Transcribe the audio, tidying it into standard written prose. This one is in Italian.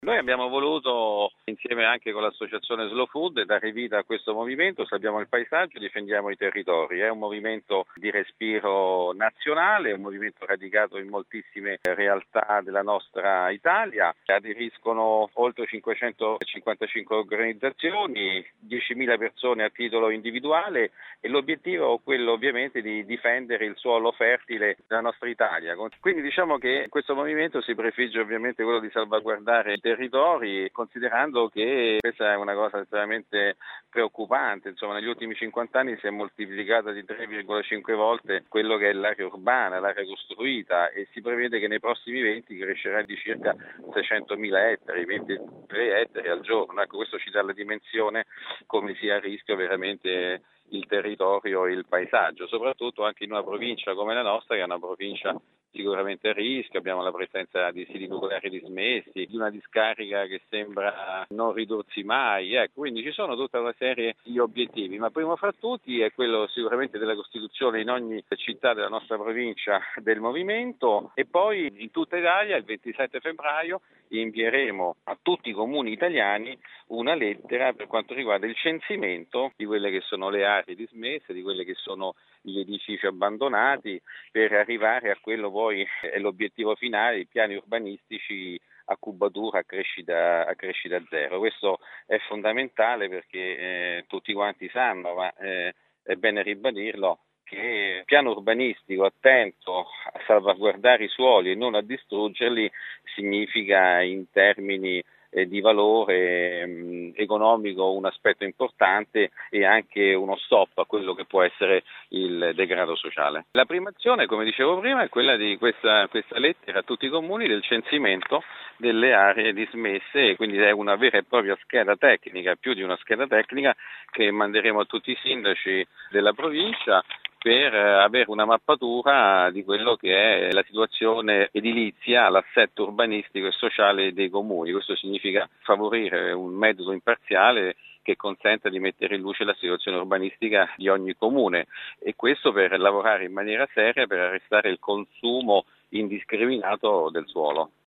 Noi abbiamo voluto, insieme anche con l'associazione Slow Food, dare vita a questo movimento. Salviamo il paesaggio, difendiamo i territori. È un movimento di respiro nazionale, un movimento radicato in moltissime realtà della nostra Italia. Aderiscono oltre 555 organizzazioni, 10.000 persone a titolo individuale e l'obiettivo è quello ovviamente di difendere il suolo fertile della nostra Italia. Quindi diciamo che questo movimento si prefigge ovviamente quello di salvaguardare i territori, considerando che questa è una cosa estremamente preoccupante. Insomma, negli ultimi 50 anni si è moltiplicata di 3,5 volte quello che è l'area urbana, l'area costruita, e si prevede che nei prossimi 20 crescerà di circa 600.000 ettari, 23 ettari al giorno. Ecco, questo ci dà la dimensione come sia a rischio veramente il territorio e il paesaggio, soprattutto anche in una provincia come la nostra, che è una provincia sicuramente a rischio. Abbiamo la presenza di siti nucleari dismessi, di una discarica che sembra non ridursi mai, quindi ci sono tutta una serie di obiettivi, ma primo fra tutti è quello sicuramente della costituzione in ogni città della nostra provincia del movimento, e poi in tutta Italia il 27 febbraio invieremo a tutti i comuni italiani una lettera per quanto riguarda il censimento di quelle che sono le aree dismesse, di quelle che sono gli edifici abbandonati, per arrivare a quello poi è l'obiettivo finale, i piani urbanistici a cubatura, a crescita zero. Questo è fondamentale perché tutti quanti sanno, ma è bene ribadirlo, che il piano urbanistico attento a salvaguardare i suoli e non a distruggerli significa in termini di valore economico un aspetto importante e anche uno stop a quello che può essere il degrado sociale. La prima azione, come dicevo prima, è quella di questa lettera a tutti i comuni del censimento delle aree dismesse, e quindi è una vera e propria scheda tecnica, più di una scheda tecnica, che manderemo a tutti i sindaci della provincia per avere una mappatura di quello che è la situazione edilizia, l'assetto urbanistico e sociale dei comuni. Questo significa favorire un metodo imparziale che consenta di mettere in luce la situazione urbanistica di ogni comune, e questo per lavorare in maniera seria per arrestare il consumo indiscriminato del suolo.